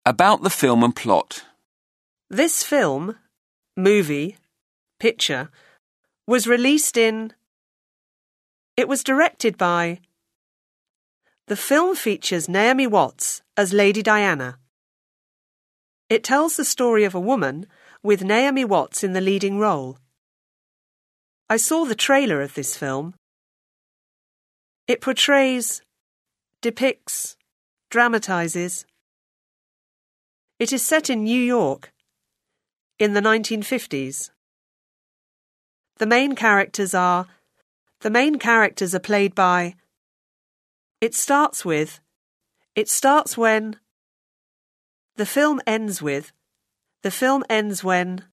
About the film and plot. This film, movie, picture, was released in... It was directed by... The film features Naomi Watts as Lady Diana. It tells the story of a woman with Naomi Watts in the leading role. I saw the trailer of this film. It portrays, depicts, dramatizes. It is set in New York in the 1950s. The main characters are played by... It starts when... The film ends when...